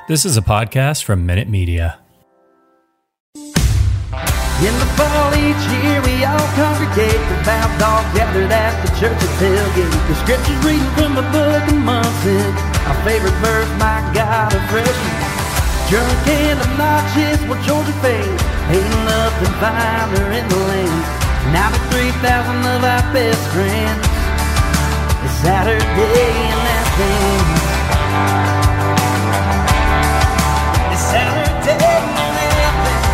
This is a podcast from Minute Media. In the fall each year we all congregate, devout dogs gathered at the church at tailgate. The scriptures reading from the book of Munson, our favorite verse, my God, a freshman. Drunk and obnoxious, well Georgia fans, ain't nothing finer in the land. Now the 3,000 of our best friends, it's Saturday in Athens. It's Saturday in Athens.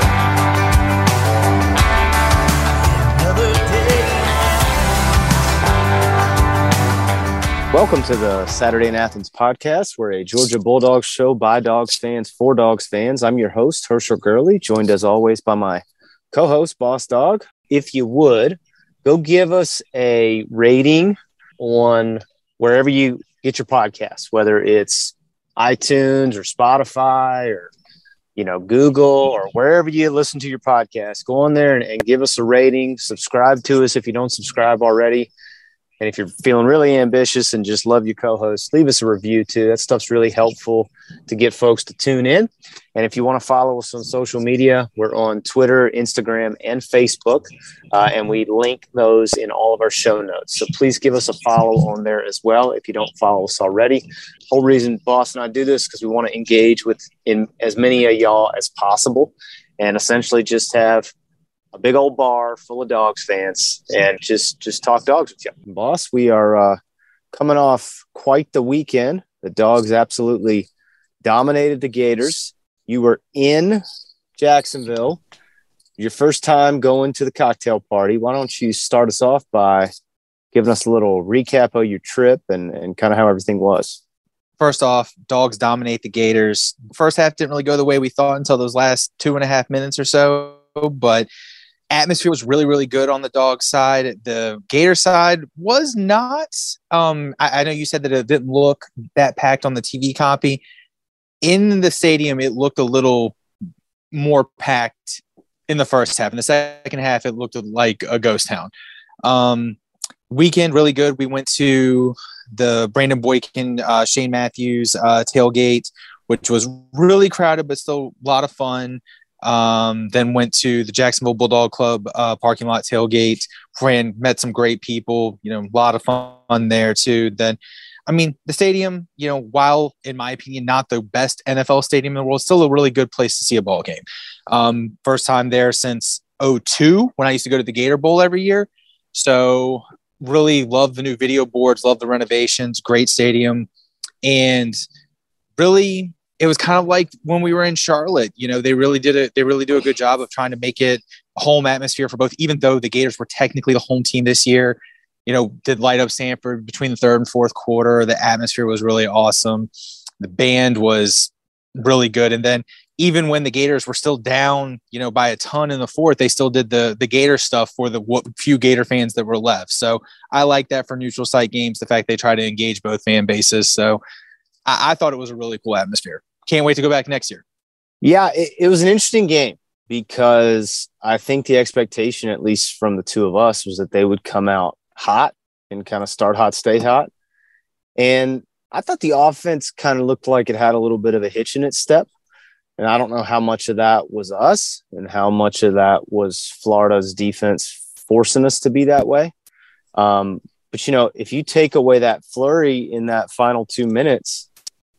Another day in Athens. Welcome to the Saturday in Athens podcast. We're a Georgia Bulldogs show by Dogs fans for Dogs fans. I'm your host, Herschel Gurley, joined as always by my co-host, Boss Dog. If you would, go give us a rating on wherever you get your podcasts, whether it's iTunes or Spotify or, Google or wherever you listen to your podcast. Go on there and give us a rating. Subscribe to us if you don't subscribe already. And if you're feeling really ambitious and just love your co-host, leave us a review too. That stuff's really helpful to get folks to tune in. And if you want to follow us on social media, we're on Twitter, Instagram, and Facebook. And we link those in all of our show notes. So please give us a follow on there as well if you don't follow us already. The whole reason Boss and I do this is because we want to engage with as many of y'all as possible and essentially just have a big old bar full of Dogs fans and just talk dogs with you. Boss, we are coming off quite the weekend. The Dogs absolutely dominated the Gators. You were in Jacksonville, your first time going to the cocktail party. Why don't you start us off by giving us a little recap of your trip and kind of how everything was? First off, Dogs dominate the Gators. First half didn't really go the way we thought until those last 2.5 minutes or so, but atmosphere was really, really good on the Dog side. The Gator side was not. I know you said that it didn't look that packed on the TV copy. In the stadium, it looked a little more packed in the first half. In the second half, it looked like a ghost town. Weekend, really good. We went to the Brandon Boykin, Shane Matthews tailgate, which was really crowded, but still a lot of fun. Then went to the Jacksonville Bulldog Club parking lot tailgate, met some great people, a lot of fun there too. Then, the stadium, while in my opinion, not the best NFL stadium in the world, still a really good place to see a ball game. First time there since 2002 when I used to go to the Gator Bowl every year. So really love the new video boards, love the renovations, great stadium. And really, it was kind of like when we were in Charlotte, they really do a good job of trying to make it a home atmosphere for both, even though the Gators were technically the home team this year, did light up Sanford between the third and fourth quarter. The atmosphere was really awesome. The band was really good. And then even when the Gators were still down, by a ton in the fourth, they still did the Gator stuff for the few Gator fans that were left. So I like that for neutral site games, the fact they try to engage both fan bases. So I thought it was a really cool atmosphere. Can't wait to go back next year. Yeah, it was an interesting game because I think the expectation, at least from the two of us, was that they would come out hot and kind of start hot, stay hot. And I thought the offense kind of looked like it had a little bit of a hitch in its step. And I don't know how much of that was us and how much of that was Florida's defense forcing us to be that way. But, if you take away that flurry in that final 2 minutes,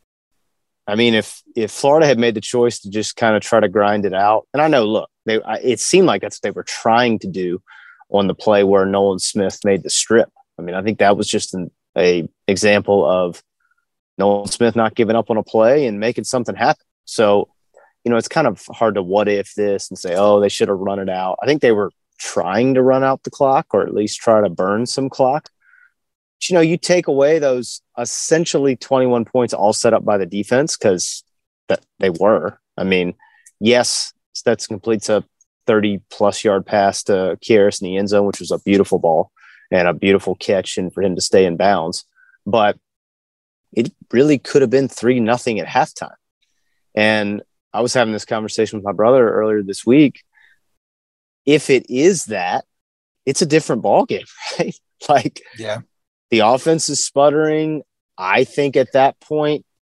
if Florida had made the choice to just kind of try to grind it out, and I know, look, it seemed like that's what they were trying to do on the play where Nolan Smith made the strip. I think that was just an example of Nolan Smith not giving up on a play and making something happen. So, it's kind of hard to what if this and say, oh, they should have run it out. I think they were trying to run out the clock or at least try to burn some clock. But, you take away those essentially 21 points all set up by the defense because they were. Yes, Stetson completes a 30-plus yard pass to Kearis in the end zone, which was a beautiful ball and a beautiful catch and for him to stay in bounds. But it really could have been 3-0 at halftime. And I was having this conversation with my brother earlier this week. If it is that, it's a different ballgame, right? Yeah. The offense is sputtering. I think at that point,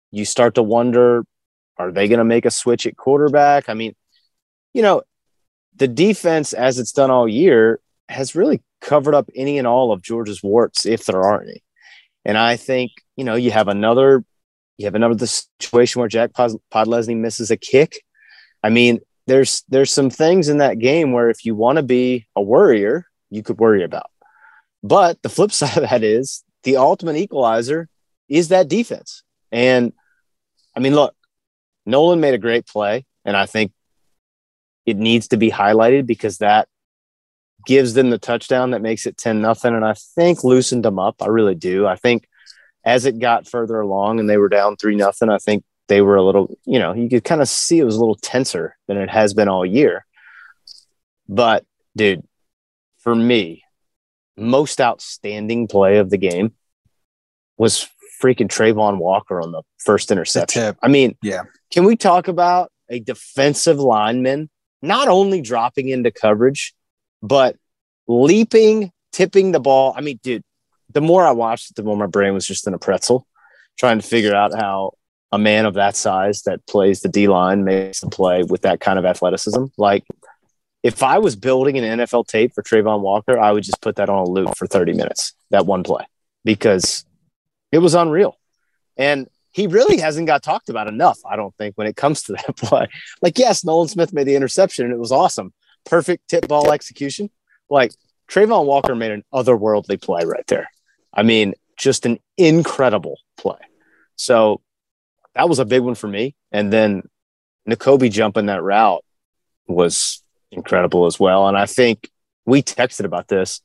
you start to wonder, are they going to make a switch at quarterback? I mean, the defense, as it's done all year, has really covered up any and all of Georgia's warts, if there are any. And I think, you have another situation where Jack Podlesny misses a kick. I mean, there's some things in that game where if you want to be a worrier, you could worry about. But the flip side of that is the ultimate equalizer is that defense. And I mean, look, Nolan made a great play, and I think it needs to be highlighted because that gives them the touchdown that makes it 10-0, and I think loosened them up. I really do. I think as it got further along and they were down 3-0, I think they were a little, you could kind of see it was a little tenser than it has been all year. But, dude, for me, most outstanding play of the game was freaking Trayvon Walker on the first interception. I mean, yeah. Can we talk about a defensive lineman not only dropping into coverage, but leaping, tipping the ball? I mean, dude, the more I watched it, the more my brain was just in a pretzel, trying to figure out how a man of that size that plays the D-line makes the play with that kind of athleticism. Like, if I was building an NFL tape for Trayvon Walker, I would just put that on a loop for 30 minutes, that one play, because it was unreal. And he really hasn't got talked about enough, I don't think, when it comes to that play. Like, yes, Nolan Smith made the interception, and it was awesome. Perfect tip ball execution. Like, Trayvon Walker made an otherworldly play right there. I mean, just an incredible play. So that was a big one for me. And then Nakobe jumping that route was incredible as well. And I think we texted about this,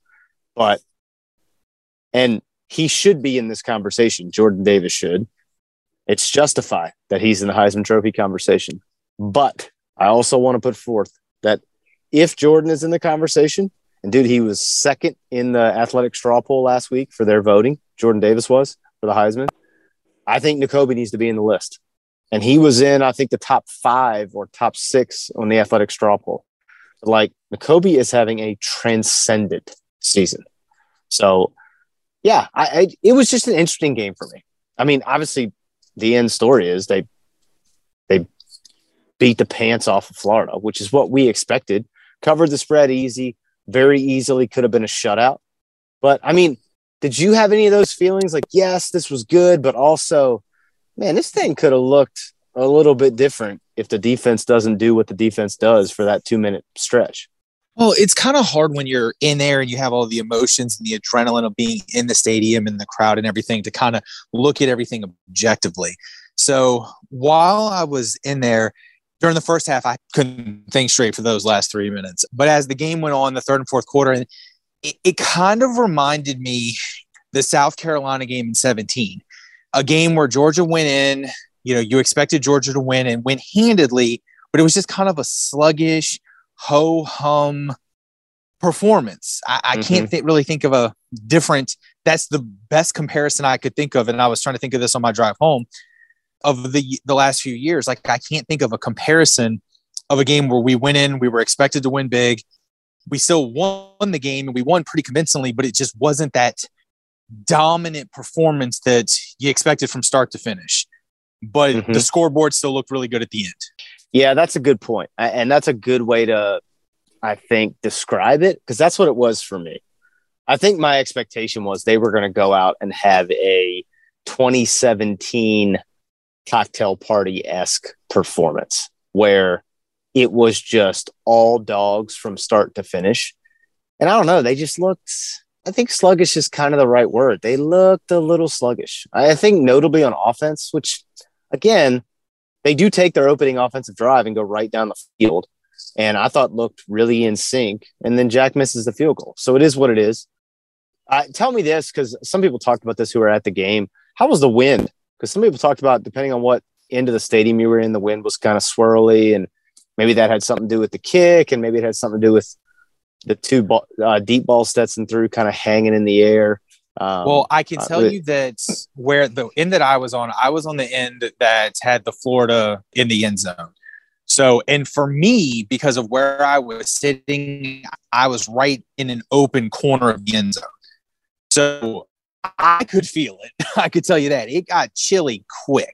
and he should be in this conversation. Jordan Davis should. It's justified that he's in the Heisman Trophy conversation. But I also want to put forth that if Jordan is in the conversation, and dude, he was second in the athletic straw poll last week for their voting, Jordan Davis was, for the Heisman, I think Nakobe needs to be in the list. And he was in, I think, the top 5 or top 6 on the athletic straw poll. Like, Nakobe is having a transcendent season. So, yeah, it was just an interesting game for me. I mean, obviously, the end story is they beat the pants off of Florida, which is what we expected. Covered the spread easy, very easily could have been a shutout. But, I mean, did you have any of those feelings? Like, yes, this was good, but also, man, this thing could have looked a little bit different if the defense doesn't do what the defense does for that 2-minute stretch. Well, it's kind of hard when you're in there and you have all the emotions and the adrenaline of being in the stadium and the crowd and everything to kind of look at everything objectively. So while I was in there during the first half, I couldn't think straight for those last 3 minutes. But as the game went on, the third and fourth quarter, it kind of reminded me the South Carolina game in 2017, a game where Georgia went in, you expected Georgia to win and win handedly, but it was just kind of a sluggish, ho-hum performance. I can't really think of a different – that's the best comparison I could think of, and I was trying to think of this on my drive home, of the last few years. Like, I can't think of a comparison of a game where we went in, we were expected to win big, we still won the game, and we won pretty convincingly, but it just wasn't that dominant performance that you expected from start to finish. But the scoreboard still looked really good at the end. Yeah, that's a good point. And that's a good way to, I think, describe it, because that's what it was for me. I think my expectation was they were going to go out and have a 2017 cocktail party-esque performance where it was just all dogs from start to finish. And I don't know, they just looked, I think sluggish is kind of the right word. They looked a little sluggish. I think notably on offense, which, again, they do take their opening offensive drive and go right down the field. And I thought looked really in sync. And then Jack misses the field goal. So it is what it is. Tell me this, because some people talked about this who were at the game. How was the wind? Because some people talked about, depending on what end of the stadium you were in, the wind was kind of swirly. And maybe that had something to do with the kick. And maybe it had something to do with the two deep balls Stetson threw kind of hanging in the air. Well, I can tell you that where the end that I was on the end that had the Florida in the end zone. So, and for me, because of where I was sitting, I was right in an open corner of the end zone. So I could feel it. I could tell you that. It got chilly quick.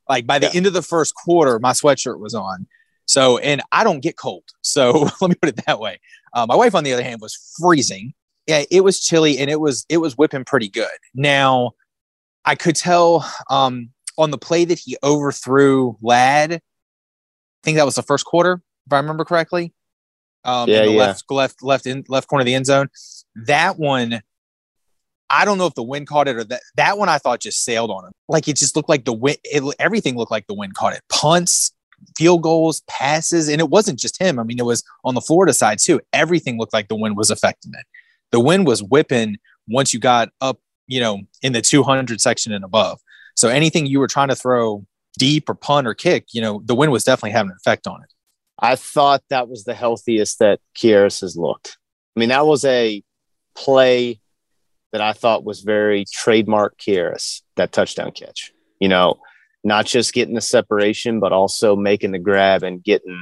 Like by the end of the first quarter, my sweatshirt was on. So, and I don't get cold. So let me put it that way. My wife, on the other hand, was freezing. Yeah, it was chilly and it was whipping pretty good. Now, I could tell on the play that he overthrew Ladd. I think that was the first quarter, if I remember correctly. In the left corner of the end zone. That one, I don't know if the wind caught it or that one I thought just sailed on him. Like it just looked like the wind. Everything looked like the wind caught it. Punts, field goals, passes, and it wasn't just him. I mean, it was on the Florida side too. Everything looked like the wind was affecting it. The wind was whipping once you got up, in the 200 section and above. So anything you were trying to throw deep or punt or kick, the wind was definitely having an effect on it. I thought that was the healthiest that Kearis has looked. I mean, that was a play that I thought was very trademark Kearis, that touchdown catch. Not just getting the separation, but also making the grab and getting,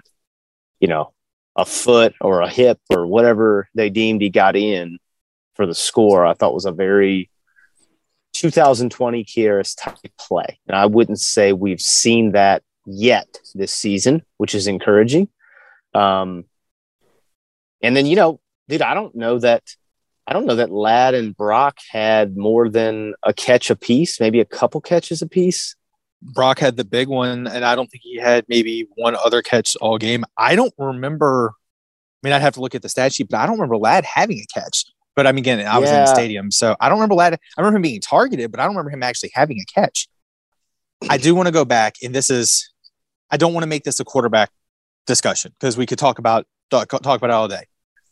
a foot or a hip or whatever they deemed he got in for the score. I thought was a very 2020 Kearis type play. And I wouldn't say we've seen that yet this season, which is encouraging. And then, dude, I don't know that Ladd and Brock had more than a catch apiece, maybe a couple catches apiece. Brock had the big one, and I don't think he had maybe one other catch all game. I don't remember. I mean, I'd have to look at the stat sheet, but I don't remember Ladd having a catch. But I mean, again, I was in the stadium, so I don't remember Ladd. I remember him being targeted, but I don't remember him actually having a catch. I do want to go back, and I don't want to make this a quarterback discussion because we could talk about it all day.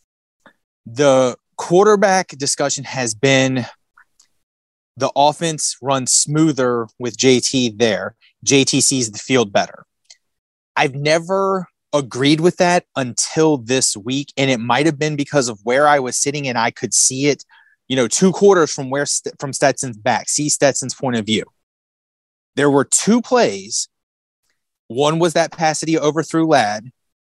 The quarterback discussion has been the offense runs smoother with JT there. JT sees the field better. I've never agreed with that until this week, and it might have been because of where I was sitting and I could see it, 2 quarters from from Stetson's back, see Stetson's point of view. There were 2 plays. One was that pass that he overthrew Ladd,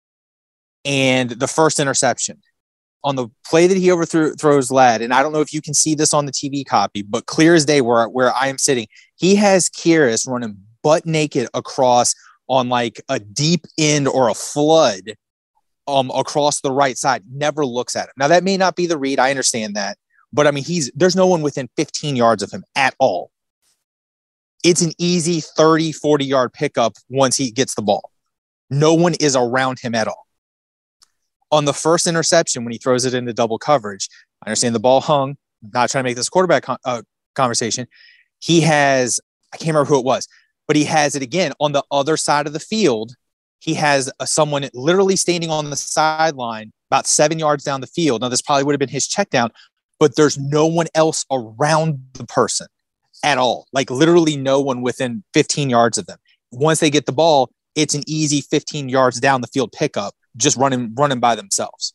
and the first interception. On the play that he throws Ladd, and I don't know if you can see this on the TV copy, but clear as day where I am sitting, he has Kearis running butt naked across on like a deep end or a flood across the right side, never looks at him. Now, that may not be the read. I understand that. But, I mean, there's no one within 15 yards of him at all. It's an easy 30, 40-yard pickup once he gets the ball. No one is around him at all. On the first interception, when he throws it into double coverage, I understand the ball hung. I'm not trying to make this quarterback conversation. He has, I can't remember who it was, but he has it again on the other side of the field. He has someone literally standing on the sideline about 7 yards down the field. Now, this probably would have been his check down, but there's no one else around the person at all. Like literally no one within 15 yards of them. Once they get the ball, it's an easy 15 yards down the field pickup, just running by themselves.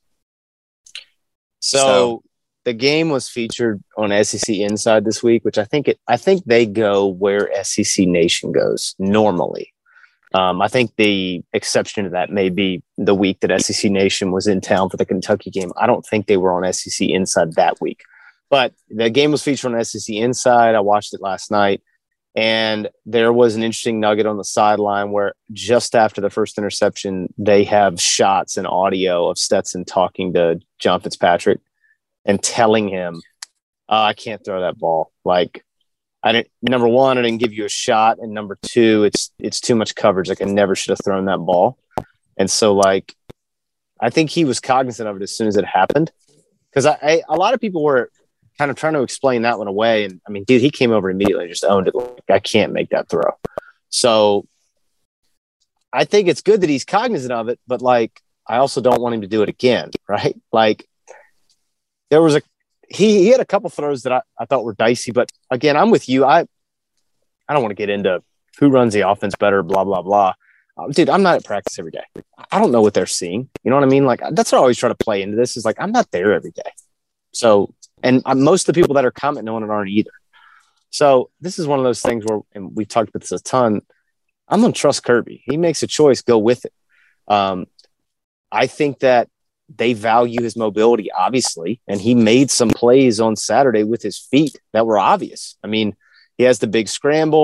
So the game was featured on SEC Inside this week, which I think they go where SEC Nation goes normally. I think the exception to that may be the week that SEC Nation was in town for the Kentucky game. I don't think they were on SEC Inside that week, but the game was featured on SEC Inside. I watched it last night, and there was an interesting nugget on the sideline where just after the first interception, they have shots and audio of Stetson talking to John Fitzpatrick and telling him, I can't throw that ball. Like, number one, I didn't give you a shot. And number two, it's too much coverage. Like, I never should have thrown that ball. And so, like, I think he was cognizant of it as soon as it happened. Because a lot of people were kind of trying to explain that one away. And I mean, dude, he came over immediately and just owned it. Like, I can't make that throw. So I think it's good that he's cognizant of it, but like, I also don't want him to do it again. Right. Like there was he had a couple throws that I thought were dicey, but again, I'm with you. I don't want to get into who runs the offense better, blah, blah, blah. Dude, I'm not at practice every day. I don't know what they're seeing. You know what I mean? Like, that's what I always try to play into this is like, I'm not there every day. So, and most of the people that are commenting on it aren't either. So this is one of those things where, and we've talked about this a ton, I'm going to trust Kirby. He makes a choice, go with it. I think that they value his mobility, obviously, and he made some plays on Saturday with his feet that were obvious. I mean, he has the big scramble.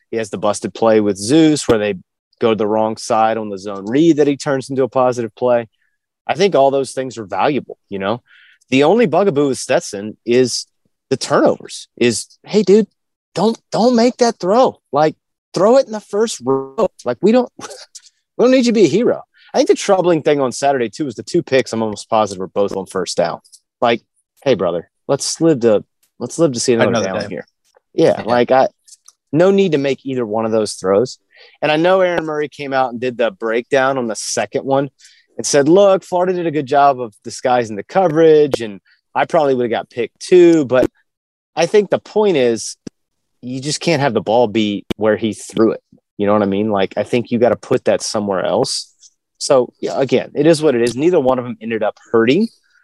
He has the busted play with Zeus where they go to the wrong side on the zone read that he turns into a positive play. I think all those things are valuable, you know. The only bugaboo with Stetson is the turnovers. Hey, dude, don't make that throw. Like, throw it in the first row. Like, we don't need you to be a hero. I think the troubling thing on Saturday too is the 2 picks. I'm almost positive were both on first down. Like, hey, brother, let's live to see another down here. Yeah, like no need to make either one of those throws. And I know Aaron Murray came out and did the breakdown on the second one and said, look, Florida did a good job of disguising the coverage, and I probably would have got picked too. But I think the point is you just can't have the ball be where he threw it. You know what I mean? Like, I think you got to put that somewhere else. So, yeah, again, it is what it is. Neither one of them ended up hurting.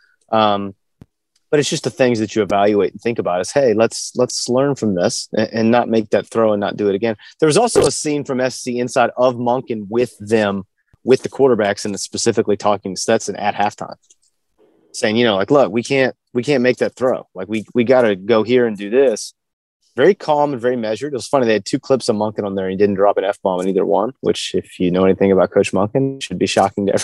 But it's just the things that you evaluate and think about is, hey, let's learn from this and not make that throw and not do it again. There was also a scene from SC inside of Monken with them, with the quarterbacks, and specifically talking to Stetson at halftime, saying, you know, like, look, we can't make that throw. Like, we got to go here and do this. Very calm and very measured. It was funny. They had 2 clips of Monken on there. And he didn't drop an F-bomb in either one, which, if you know anything about Coach Monken, should be shocking to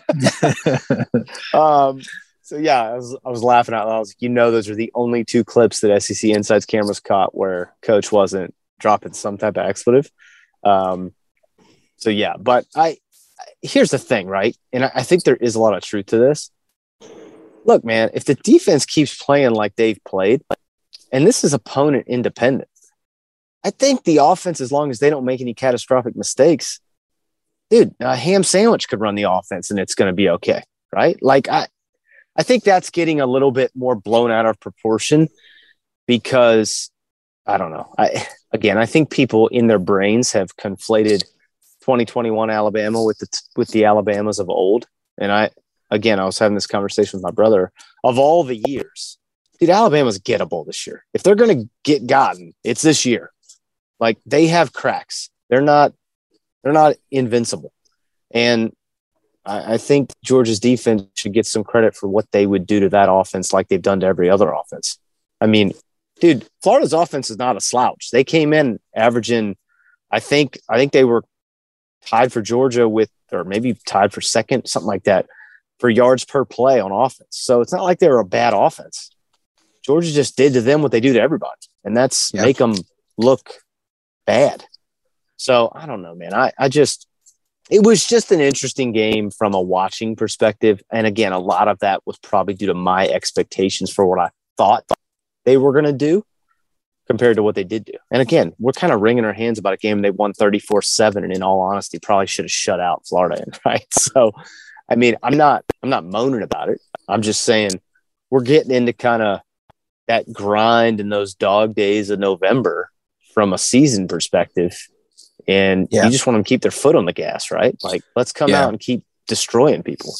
everyone. So yeah, I was laughing out loud. I was like, you know, those are the only 2 clips that SEC Inside's cameras caught where Coach wasn't dropping some type of expletive. So yeah, but here's the thing, right? And I think there is a lot of truth to this. Look, man, if the defense keeps playing like they've played, and this is opponent independent, I think the offense, as long as they don't make any catastrophic mistakes, dude, a ham sandwich could run the offense and it's going to be okay, right? Like, I think that's getting a little bit more blown out of proportion because, I don't know. I think people in their brains have conflated 2021 Alabama with the Alabamas of old. And I was having this conversation with my brother. Of all the years, dude, Alabama's gettable this year. If they're going to get gotten, it's this year. Like, they have cracks. They're not invincible. And I think Georgia's defense should get some credit for what they would do to that offense like they've done to every other offense. I mean, dude, Florida's offense is not a slouch. They came in averaging, I think they were tied for Georgia with, or maybe tied for second, something like that, for yards per play on offense. So it's not like they were a bad offense. Georgia just did to them what they do to everybody, and that's make them look bad. So I don't know, man. It was just an interesting game from a watching perspective. And again, a lot of that was probably due to my expectations for what I thought they were going to do compared to what they did do. And again, we're kind of wringing our hands about a game they won 34-7, and in all honesty, probably should have shut out Florida in, right? So, I mean, I'm not moaning about it. I'm just saying we're getting into kind of that grind in those dog days of November from a season perspective. And you just want them to keep their foot on the gas, right? Like, let's come out and keep destroying people.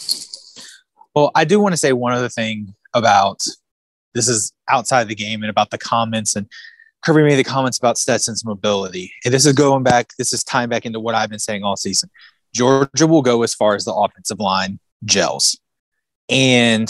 Well, I do want to say one other thing about this is outside the game and about the comments. And Kirby made the comments about Stetson's mobility. And this is tying back into what I've been saying all season. Georgia will go as far as the offensive line gels. And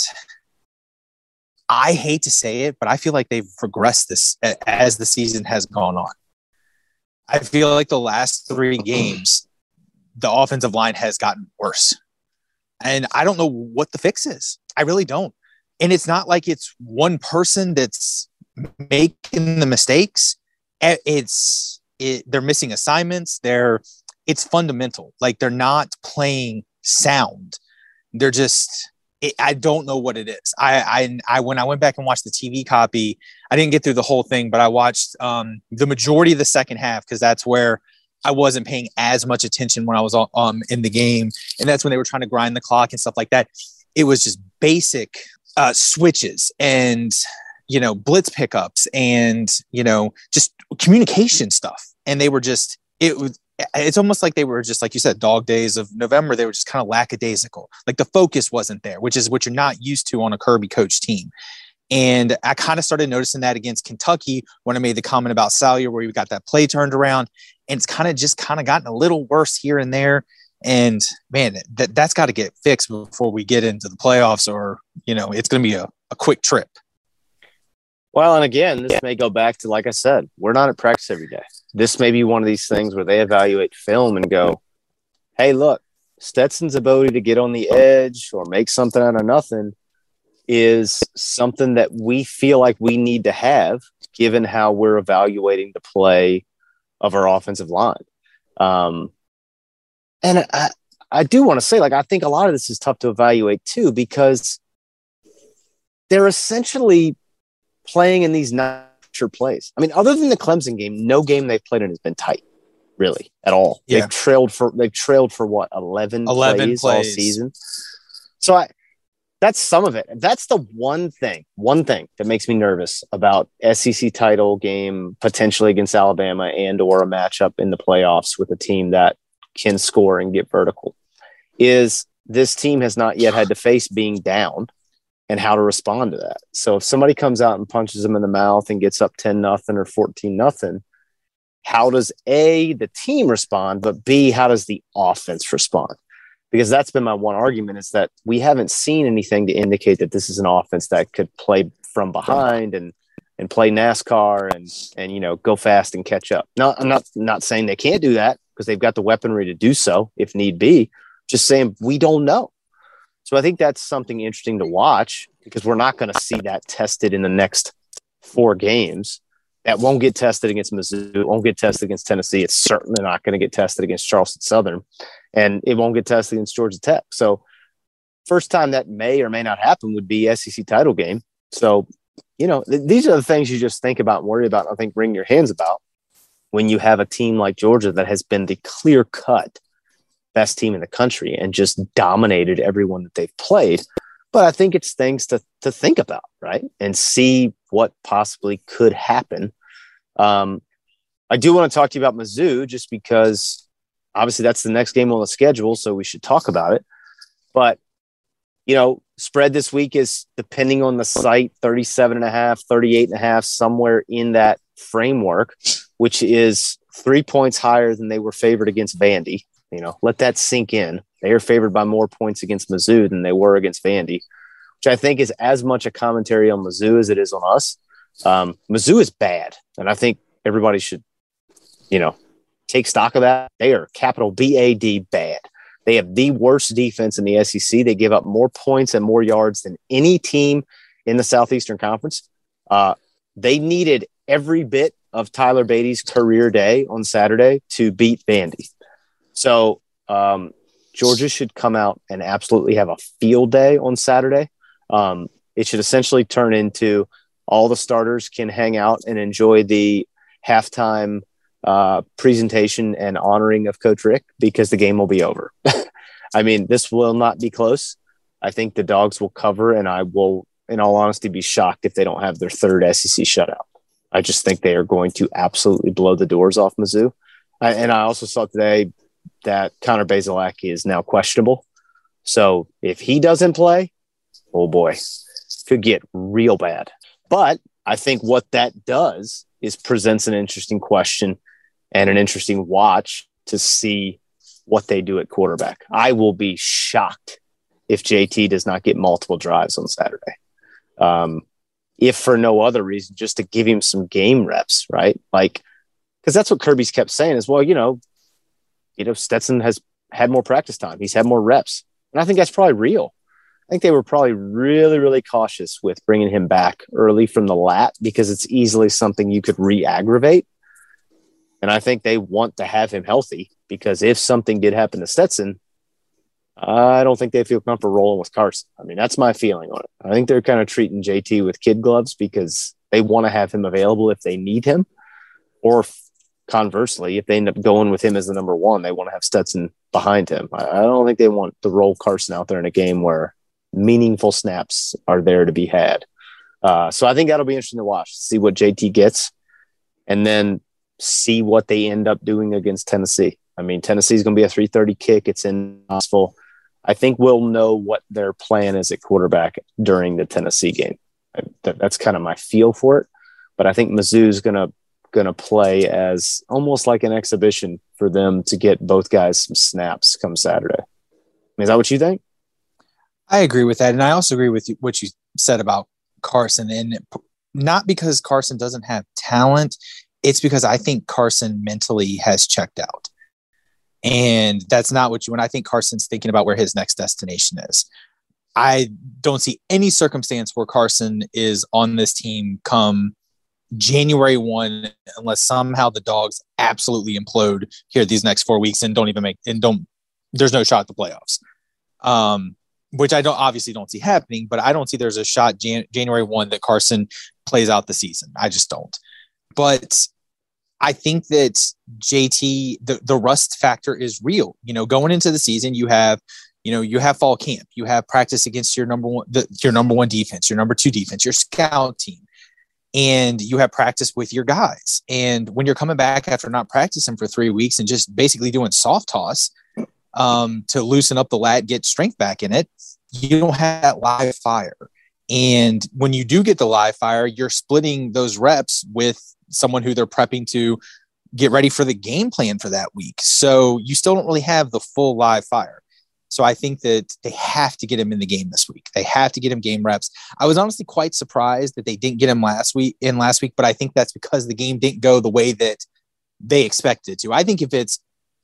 I hate to say it, but I feel like they've progressed this as the season has gone on. I feel like the last 3 games, the offensive line has gotten worse. And I don't know what the fix is. I really don't. And it's not like it's one person that's making the mistakes. They're missing assignments. It's fundamental. Like, they're not playing sound. They're just I don't know what it is. I when I went back and watched the TV copy, I didn't get through the whole thing, but I watched the majority of the second half because that's where I wasn't paying as much attention when I was in the game, and that's when they were trying to grind the clock and stuff like that. It was just basic switches and blitz pickups and just communication stuff, and they were just it's almost like they were just, like you said, dog days of November. They were just kind of lackadaisical. Like, the focus wasn't there, which is what you're not used to on a Kirby coach team. And I kind of started noticing that against Kentucky when I made the comment about Salyer, where we got that play turned around, and it's kind of gotten a little worse here and there. And man, that's got to get fixed before we get into the playoffs, or, it's going to be a quick trip. Well, and again, this may go back to, like I said, we're not at practice every day. this may be one of these things where they evaluate film and go, hey, look, Stetson's ability to get on the edge or make something out of nothing is something that we feel like we need to have given how we're evaluating the play of our offensive line. And I do want to say, like, I think a lot of this is tough to evaluate too, because they're essentially playing in these natural plays. I mean, other than the Clemson game, no game they've played in has been tight, really, at all. Yeah. They've trailed for what, 11 plays all season. So that's some of it. That's the one thing that makes me nervous about SEC title game potentially against Alabama and or a matchup in the playoffs with a team that can score and get vertical, is this team has not yet had to face being down and how to respond to that. So if somebody comes out and punches them in the mouth and gets up 10-0 or 14-0, how does A, the team respond, but B, how does the offense respond? Because that's been my one argument, is that we haven't seen anything to indicate that this is an offense that could play from behind and play NASCAR and go fast and catch up. Now, I'm not saying they can't do that, because they've got the weaponry to do so if need be. Just saying we don't know. So I think that's something interesting to watch, because we're not going to see that tested in the next 4 games. That won't get tested against Mizzou. It won't get tested against Tennessee. It's certainly not going to get tested against Charleston Southern, and it won't get tested against Georgia Tech. So first time that may or may not happen would be SEC title game. So, these are the things you just think about and worry about, and I think wring your hands about when you have a team like Georgia that has been the clear-cut best team in the country and just dominated everyone that they've played. But I think it's things to think about, right? And see what possibly could happen. I do want to talk to you about Mizzou, just because obviously that's the next game on the schedule, so we should talk about it. But, spread this week is, depending on the site, 37.5, 38.5, somewhere in that framework, which is 3 points higher than they were favored against Vandy. Let that sink in. They are favored by more points against Mizzou than they were against Vandy, which I think is as much a commentary on Mizzou as it is on us. Mizzou is bad, and I think everybody should, take stock of that. They are capital BAD bad. They have the worst defense in the SEC. They give up more points and more yards than any team in the Southeastern Conference. They needed every bit of Tyler Beatty's career day on Saturday to beat Vandy. So Georgia should come out and absolutely have a field day on Saturday. It should essentially turn into all the starters can hang out and enjoy the halftime presentation and honoring of Coach Rick, because the game will be over. I mean, this will not be close. I think the Dogs will cover, and I will, in all honesty, be shocked if they don't have their third SEC shutout. I just think they are going to absolutely blow the doors off Mizzou. And I also saw today that Connor Bazelacki is now questionable. So if he doesn't play, oh boy, could get real bad. But I think what that does is presents an interesting question and an interesting watch to see what they do at quarterback. I will be shocked if JT does not get multiple drives on Saturday. If for no other reason, just to give him some game reps, right? Like, because that's what Kirby's kept saying is, well, Stetson has had more practice time. He's had more reps. And I think that's probably real. I think they were probably really, really cautious with bringing him back early from the lat, because it's easily something you could re-aggravate. And I think they want to have him healthy, because if something did happen to Stetson, I don't think they feel comfortable rolling with Carson. I mean, that's my feeling on it. I think they're kind of treating JT with kid gloves, because they want to have him available if they need him. Or conversely, if they end up going with him as the number one, they want to have Stetson behind him. I don't think they want to roll Carson out there in a game where meaningful snaps are there to be had. So I think that'll be interesting to watch, see what JT gets, and then see what they end up doing against Tennessee. I mean, Tennessee's going to be a 3:30 kick. It's in Knoxville. I think we'll know what their plan is at quarterback during the Tennessee game. That's kind of my feel for it. But I think Mizzou's going to play as almost like an exhibition for them to get both guys some snaps come Saturday. I mean, is that what you think? I agree with that. And I also agree with what you said about Carson. And not because Carson doesn't have talent, it's because I think Carson mentally has checked out. And that's not what when I think Carson's thinking about where his next destination is. I don't see any circumstance where Carson is on this team come January 1, unless somehow the Dogs absolutely implode here these next 4 weeks and there's no shot at the playoffs. Which I obviously don't see happening, but I don't see there's a shot January 1 that Carson plays out the season. I just don't. But I think that JT, the rust factor is real. Going into the season, you have fall camp, you have practice against your number one defense, your number 2 defense, your scout team, and you have practice with your guys. And when you're coming back after not practicing for 3 weeks and just basically doing soft toss to loosen up the lat, get strength back in it, you don't have that live fire. And when you do get the live fire, you're splitting those reps with someone who they're prepping to get ready for the game plan for that week. So you still don't really have the full live fire. So I think that they have to get him in the game this week. They have to get him game reps. I was honestly quite surprised that they didn't get him last week, but I think that's because the game didn't go the way that they expected to. I think if it's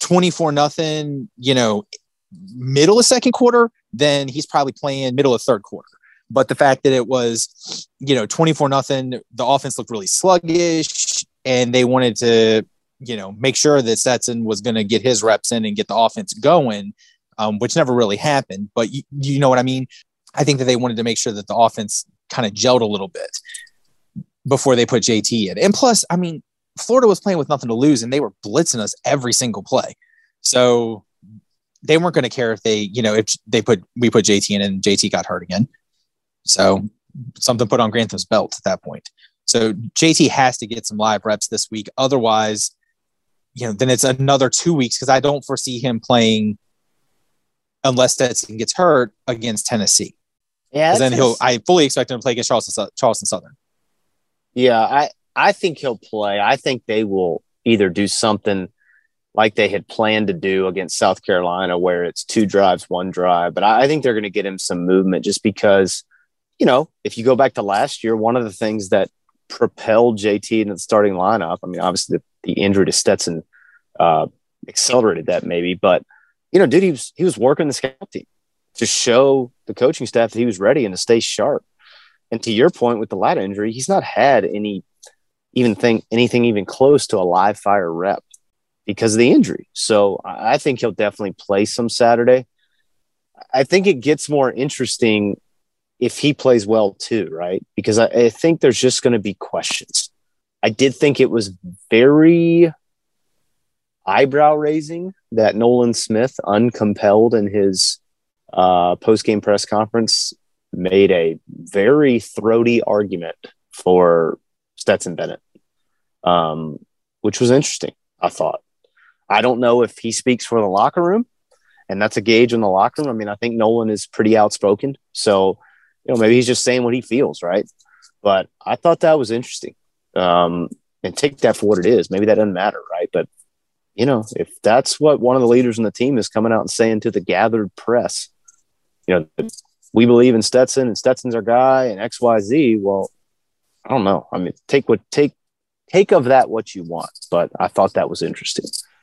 24-0, middle of second quarter, then he's probably playing middle of third quarter. But the fact that it was, 24-0, the offense looked really sluggish, and they wanted to, make sure that Stetson was going to get his reps in and get the offense going, which never really happened. But you know what I mean? I think that they wanted to make sure that the offense kind of gelled a little bit before they put JT in. And plus, Florida was playing with nothing to lose, and they were blitzing us every single play. So they weren't going to care if we put JT in and JT got hurt again. So something put on Grantham's belt at that point. So JT has to get some live reps this week. Otherwise, then it's another 2 weeks, because I don't foresee him playing unless Stetson gets hurt against Tennessee. Yeah. Then I fully expect him to play against Charleston Southern. Yeah, I think he'll play. I think they will either do something like they had planned to do against South Carolina, where it's 2 drives, 1 drive. But I think they're going to get him some movement, just because, if you go back to last year, one of the things that propelled JT into the starting lineup, obviously the injury to Stetson accelerated that maybe, but, dude, he was working the scout team to show the coaching staff that he was ready and to stay sharp. And to your point with the lat injury, he's not had anything even close to a live fire rep because of the injury. So I think he'll definitely play some Saturday. I think it gets more interesting if he plays well too, right? Because I think there's just going to be questions. I did think it was very eyebrow raising that Nolan Smith, uncompelled in his post-game press conference, made a very throaty argument for Stetson Bennett, which was interesting, I thought. I don't know if he speaks for the locker room, and that's a gauge in the locker room. I think Nolan is pretty outspoken. So, maybe he's just saying what he feels, right? But I thought that was interesting. And take that for what it is. Maybe that doesn't matter, right? But, if that's what one of the leaders in the team is coming out and saying to the gathered press, we believe in Stetson and Stetson's our guy and XYZ, well, I don't know. Take of that what you want. But I thought that was interesting.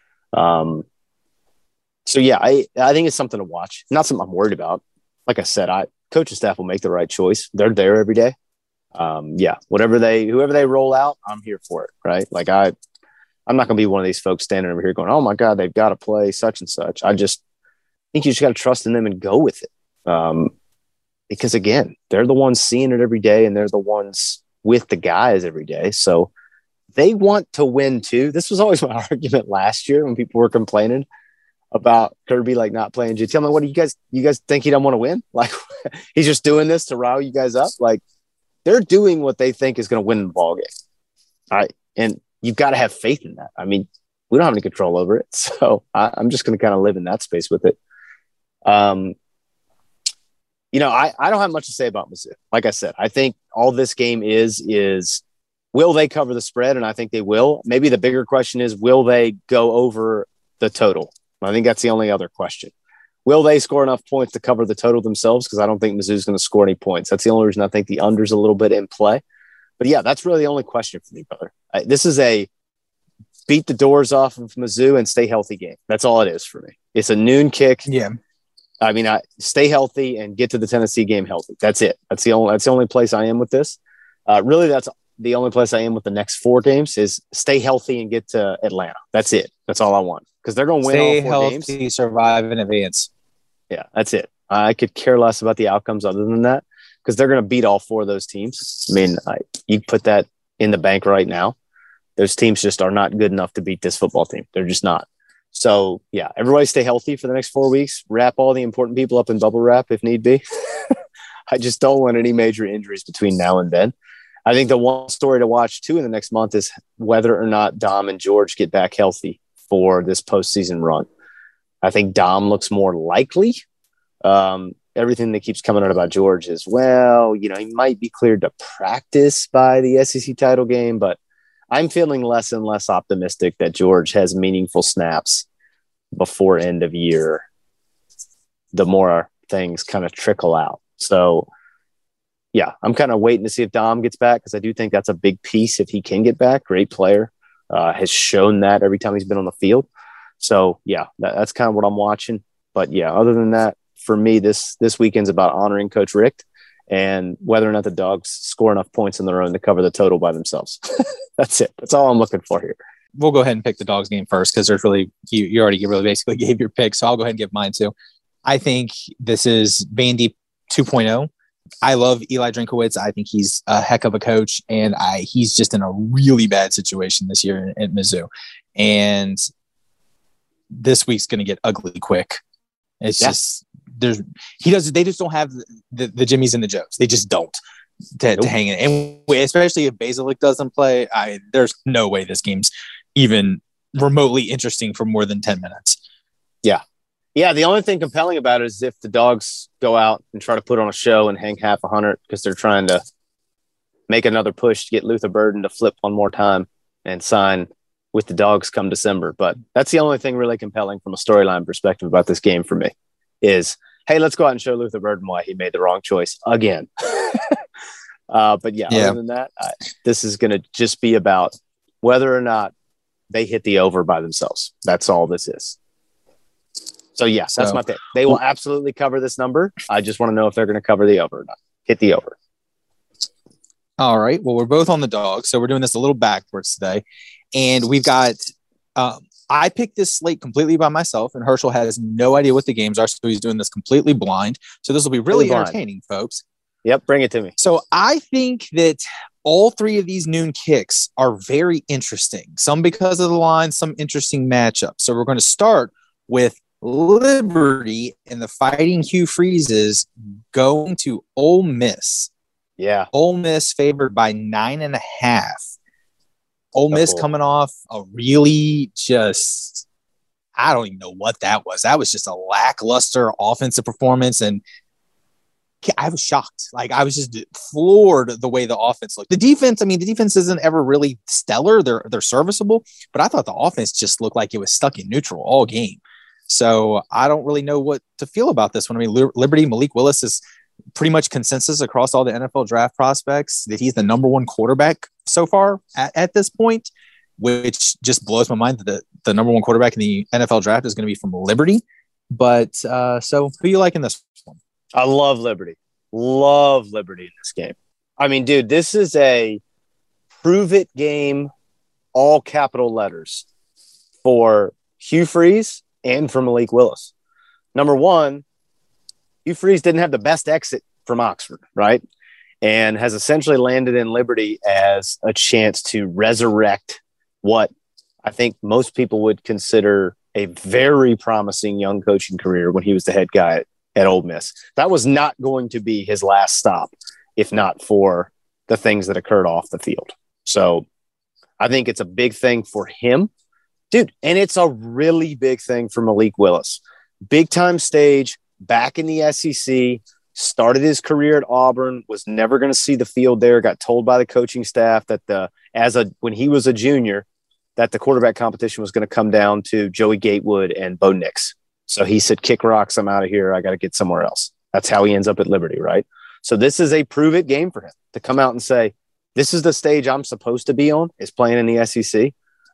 So yeah, I think it's something to watch. Not something I'm worried about. Like I said, coaching staff will make the right choice. They're there every day. Whoever they roll out, I'm here for it. Right. Like I'm not going to be one of these folks standing over here going, oh my God, they've got to play such and such. I just think you just got to trust in them and go with it. Because again, they're the ones seeing it every day, and they're the ones with the guys every day. So they want to win too. This was always my argument last year when people were complaining about Kirby not playing JT. I'm like, what do you guys think he don't want to win? Like he's just doing this to rile you guys up? Like they're doing what they think is going to win the ball game. All right. And you've got to have faith in that. We don't have any control over it. So I'm just going to kind of live in that space with it. I don't have much to say about Mizzou. Like I said, I think all this game is will they cover the spread? And I think they will. Maybe the bigger question is, will they go over the total? I think that's the only other question. Will they score enough points to cover the total themselves? Because I don't think Mizzou's going to score any points. That's the only reason I think the under's a little bit in play. But yeah, that's really the only question for me, brother. This is a beat the doors off of Mizzou and stay healthy game. That's all it is for me. It's a noon kick. Yeah. I mean, I stay healthy and get to the Tennessee game healthy. That's it. That's the only place I am with this. Really, that's the only place I am with the next 4 games is stay healthy and get to Atlanta. That's it. That's all I want because they're going to win all 4 games. Stay healthy, survive, and advance. Yeah, that's it. I could care less about the outcomes other than that because they're going to beat all 4 of those teams. I mean, you put that in the bank right now. Those teams just are not good enough to beat this football team. They're just not. So, yeah, everybody stay healthy for the next 4 weeks. Wrap all the important people up in bubble wrap if need be. I just don't want any major injuries between now and then. I think the one story to watch, too, in the next month is whether or not Dom and George get back healthy for this postseason run. I think Dom looks more likely. Everything that keeps coming out about George is, well, you know, he might be cleared to practice by the SEC title game, but I'm feeling less and less optimistic that George has meaningful snaps before end of year, the more things kind of trickle out. So, yeah, I'm kind of waiting to see if Dom gets back because I do think that's a big piece if he can get back. Great player. Has shown that every time he's been on the field. So, yeah, that's kind of what I'm watching. But, yeah, other than that, for me, this weekend's about honoring Coach Richt and whether or not the Dogs score enough points on their own to cover the total by themselves. That's it. That's all I'm looking for here. We'll go ahead and pick the Dogs game first because there's really you already really basically gave your pick. So I'll go ahead and give mine too. I think this is Vandy 2.0. I love Eli Drinkowitz. I think he's a heck of a coach, and he's just in a really bad situation this year at Mizzou. And this week's going to get ugly quick. It's just they just don't have the Jimmies and the Joes. They just don't to hang in. And especially if Basilik doesn't play, there's no way this game's even remotely interesting for more than 10 minutes. Yeah. Yeah, the only thing compelling about it is if the Dogs go out and try to put on a show and hang half 100 because they're trying to make another push to get Luther Burden to flip one more time and sign with the Dogs come December. But that's the only thing really compelling from a storyline perspective about this game for me is, hey, let's go out and show Luther Burden why he made the wrong choice again. But yeah, other than that, this is going to just be about whether or not they hit the over by themselves. That's all this is. So, yeah, that's my pick. They will absolutely cover this number. I just want to know if they're going to cover the over or not. Hit the over. All right. Well, we're both on the Dogs, so we're doing this a little backwards today. And we've got I picked this slate completely by myself, and Herschel has no idea what the games are, so he's doing this completely blind. So this will be really entertaining, folks. Yep, bring it to me. So I think that all 3 of these noon kicks are very interesting, some because of the line, some interesting matchups. So we're going to start with Liberty and the Fighting Hugh Freezes going to Ole Miss. Yeah. Ole Miss favored by 9.5. Ole Miss coming off a really I don't even know what that was. That was just a lackluster offensive performance. And I was shocked. Like, I was just floored the way the offense looked. The defense isn't ever really stellar. They're serviceable, but I thought the offense just looked like it was stuck in neutral all game. So I don't really know what to feel about this one. I mean, Liberty, Malik Willis is pretty much consensus across all the NFL draft prospects that he's the number 1 quarterback so far at this point, which just blows my mind that the number 1 quarterback in the NFL draft is going to be from Liberty. But so who you like in this one? I love Liberty. Love Liberty in this game. I mean, dude, this is a prove it game, all capital letters for Hugh Freeze and for Malik Willis. Number 1, Hugh Freeze didn't have the best exit from Oxford, right? And has essentially landed in Liberty as a chance to resurrect what I think most people would consider a very promising young coaching career when he was the head guy at Ole Miss. That was not going to be his last stop, if not for the things that occurred off the field. So I think it's a big thing for him. Dude, and it's a really big thing for Malik Willis. Big time stage, back in the SEC, started his career at Auburn, was never going to see the field there, got told by the coaching staff that when he was a junior, that the quarterback competition was going to come down to Joey Gatewood and Bo Nix. So he said, kick rocks, I'm out of here. I got to get somewhere else. That's how he ends up at Liberty, right? So this is a prove-it game for him to come out and say, this is the stage I'm supposed to be on, is playing in the SEC.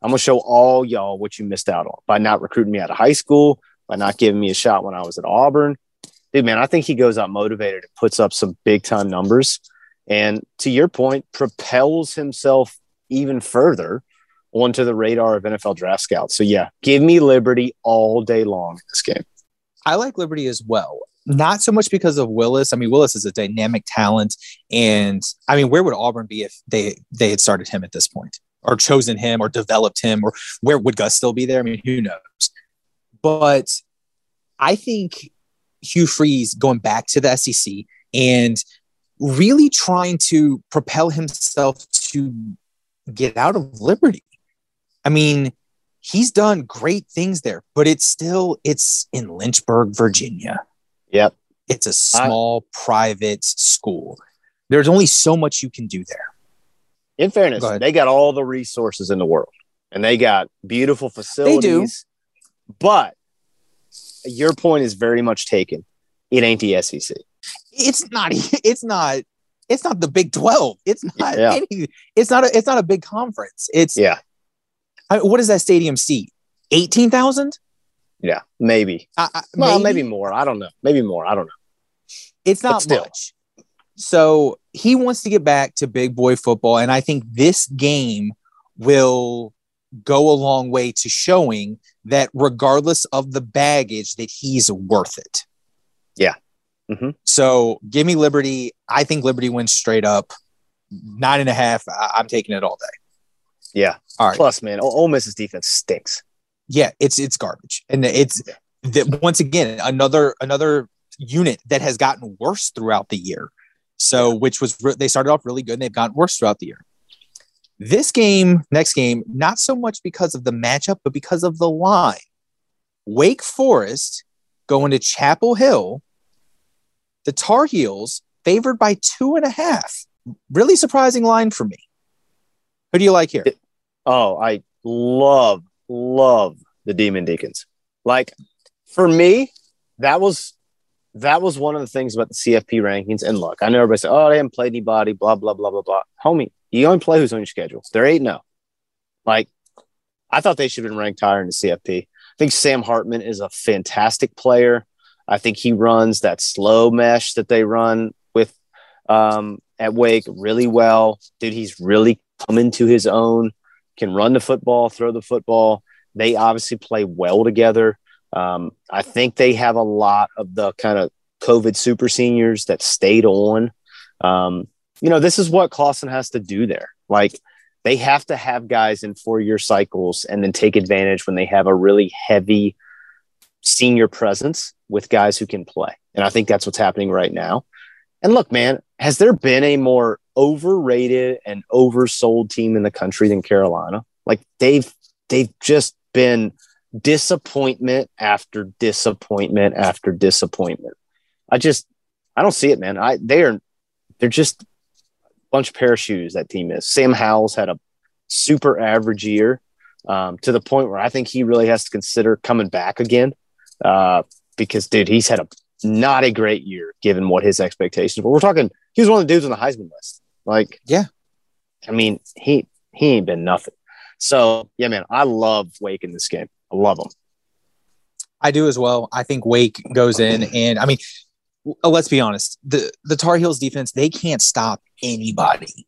I'm going to show all y'all what you missed out on by not recruiting me out of high school, by not giving me a shot when I was at Auburn. Dude, man, I think he goes out motivated and puts up some big-time numbers. And to your point, propels himself even further onto the radar of NFL draft scouts. So, yeah, give me Liberty all day long in this game. I like Liberty as well. Not so much because of Willis. I mean, Willis is a dynamic talent. And, I mean, where would Auburn be if they had started him at this point or chosen him or developed him? Or where would Gus still be there? I mean, who knows? But I think Hugh Freeze going back to the SEC and really trying to propel himself to get out of Liberty. I mean, he's done great things there, but it's in Lynchburg, Virginia. Yep. It's a small private school. There's only so much you can do there. In fairness, they got all the resources in the world and they got beautiful facilities. They do. But your point is very much taken. It ain't the SEC. It's not the Big 12. It's not it's not a big conference. What does that stadium seat? 18,000? Yeah, maybe. Maybe more. I don't know. Maybe more. I don't know. It's not much. So he wants to get back to big boy football. And I think this game will go a long way to showing that regardless of the baggage, that he's worth it. Yeah. Mm-hmm. So give me Liberty. I think Liberty wins straight up 9.5. I'm taking it all day. Yeah. All right. Plus, man, Ole Miss's defense stinks. Yeah, it's garbage, and it's once again another unit that has gotten worse throughout the year. So, they started off really good, and they've gotten worse throughout the year. Next game, not so much because of the matchup, but because of the line. Wake Forest going to Chapel Hill. The Tar Heels favored by 2.5. Really surprising line for me. Who do you like here? I love the Demon Deacons. Like, for me, that was one of the things about the CFP rankings. And look, I know everybody said, they haven't played anybody, blah, blah, blah, blah, blah. Homie, you only play who's on your schedule. They're 8-0. Like, I thought they should have been ranked higher in the CFP. I think Sam Hartman is a fantastic player. I think he runs that slow mesh that they run with at Wake really well. Dude, he's really come into his own, can run the football, throw the football. They obviously play well together. I think they have a lot of the kind of COVID super seniors that stayed on. This is what Clawson has to do there. Like, they have to have guys in 4-year cycles and then take advantage when they have a really heavy senior presence with guys who can play. And I think that's what's happening right now. And look, man, has there been a more overrated and oversold team in the country than Carolina? Like, they've just been disappointment after disappointment after disappointment. I don't see it, man. They're just a bunch of pair of shoes, that team is. Sam Howell's had a super average year to the point where I think he really has to consider coming back again because, dude, he's had not a great year given what his expectations were. We're talking, he was one of the dudes on the Heisman list. Like, yeah, I mean, he ain't been nothing. So, yeah, man, I love Wake in this game. I love them. I do as well. I think Wake goes in, and I mean, let's be honest. The Tar Heels defense, they can't stop anybody.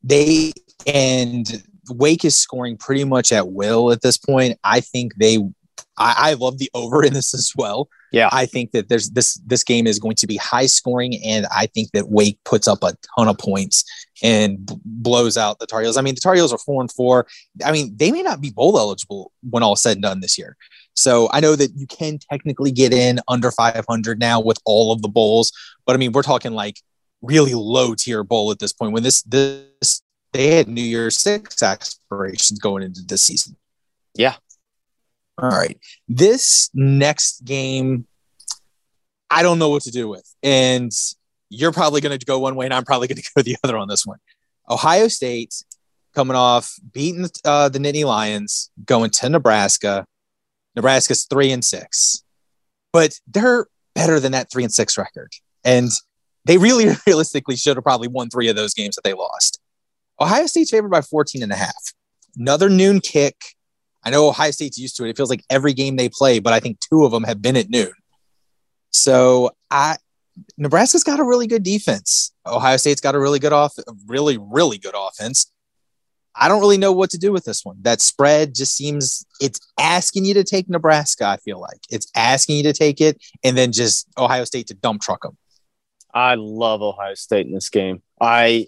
And Wake is scoring pretty much at will at this point. I think I love the over in this as well. Yeah, I think that this game is going to be high scoring, and I think that Wake puts up a ton of points and blows out the Tar Heels. I mean, the Tar Heels are 4-4. I mean, they may not be bowl eligible when all is said and done this year. So I know that you can technically get in under 500 now with all of the bowls, but I mean, we're talking like really low tier bowl at this point. When this they had New Year's 6 aspirations going into this season. Yeah. All right. This next game, I don't know what to do with. And you're probably going to go one way, and I'm probably going to go the other on this one. Ohio State coming off beating the Nittany Lions, going to Nebraska. Nebraska's 3-6. But they're better than that 3-6 record. And they really realistically should have probably won 3 of those games that they lost. Ohio State's favored by 14.5. Another noon kick. I know Ohio State's used to it. It feels like every game they play, but I think 2 of them have been at noon. So Nebraska's got a really good defense. Ohio State's got a really good really, really good offense. I don't really know what to do with this one. That spread just seems it's asking you to take Nebraska. I feel like it's asking you to take it and then just Ohio State to dump truck them. I love Ohio State in this game. I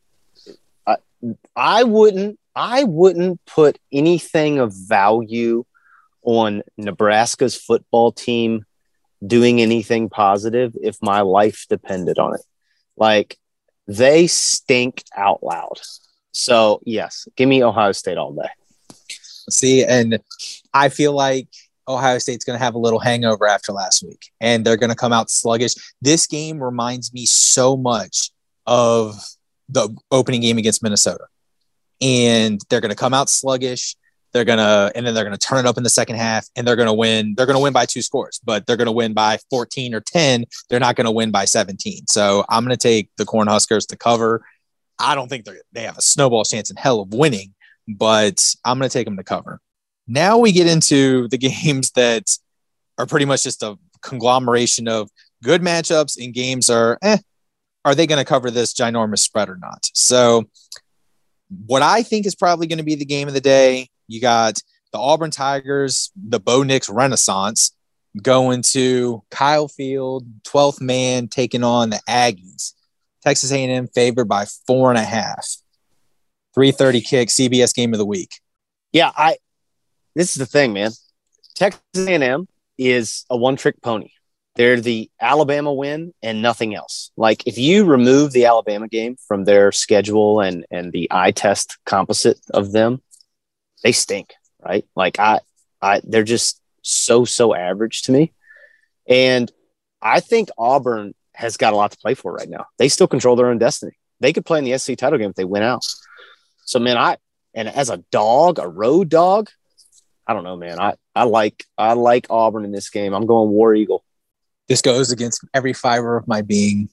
wouldn't put anything of value on Nebraska's football team doing anything positive if my life depended on it. Like, they stink out loud. So, yes, give me Ohio State all day. See, and I feel like Ohio State's going to have a little hangover after last week, and they're going to come out sluggish. This game reminds me so much of the opening game against Minnesota. And they're going to come out sluggish. And then they're going to turn it up in the second half, and they're going to win. They're going to win by 2 scores, but they're going to win by 14 or 10. They're not going to win by 17. So I'm going to take the Cornhuskers to cover. I don't think they have a snowball chance in hell of winning, but I'm going to take them to cover. Now we get into the games that are pretty much just a conglomeration of good matchups, and games are they going to cover this ginormous spread or not? So what I think is probably going to be the game of the day, you got the Auburn Tigers, the Bo Nix Renaissance, going to Kyle Field, 12th man, taking on the Aggies. Texas A&M favored by 4.5. 3:30 kick, CBS game of the week. Yeah, this is the thing, man. Texas A&M is a one-trick pony. They're the Alabama win and nothing else. Like, if you remove the Alabama game from their schedule and the eye test composite of them, they stink, right? Like, they're just so average to me. And I think Auburn has got a lot to play for right now. They still control their own destiny. They could play in the SEC title game if they win out. So, man, and as a road dog, I don't know, man. I like Auburn in this game. I'm going War Eagle. This goes against every fiber of my being.